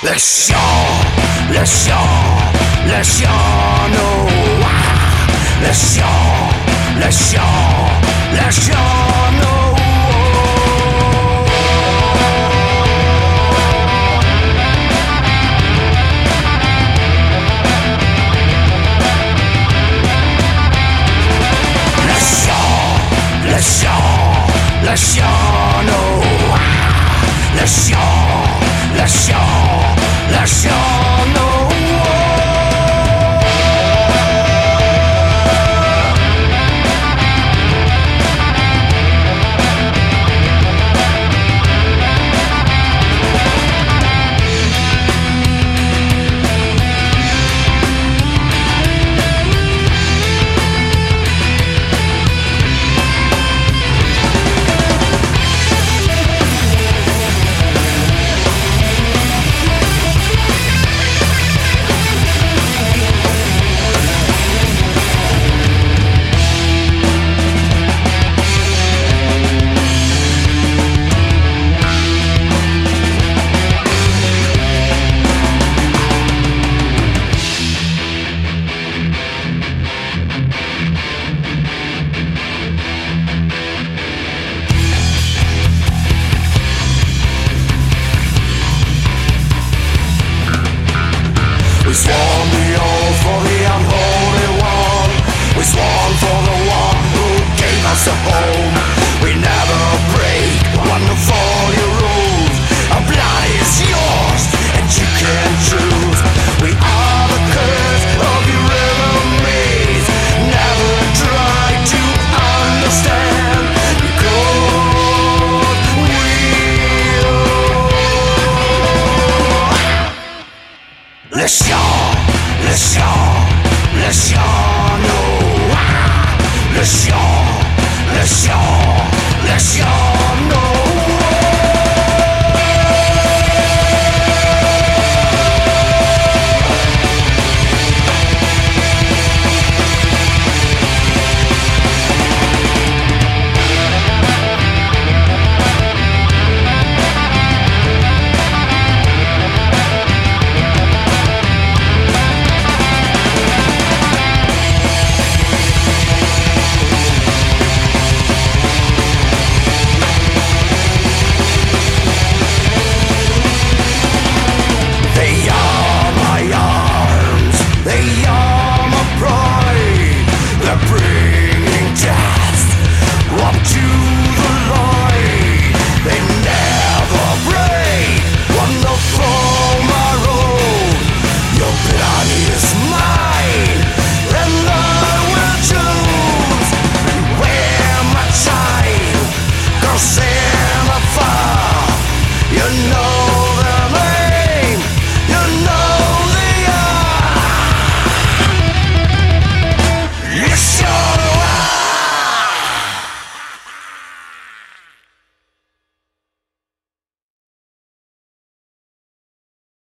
Le chant, le chant, le chant, no. Le chant, le chant, le chant, no. Le chant, le chant, no. Le chant, le chant, le chant, no. We sworn the oath for the unholy one. We sworn for the one who gave us a home. We never break wonderful your rules. Our blood is yours and you can choose. We are the curse of your enemies. Never try to understand because le chant, le chant, le chant, no. Le chant, le chant.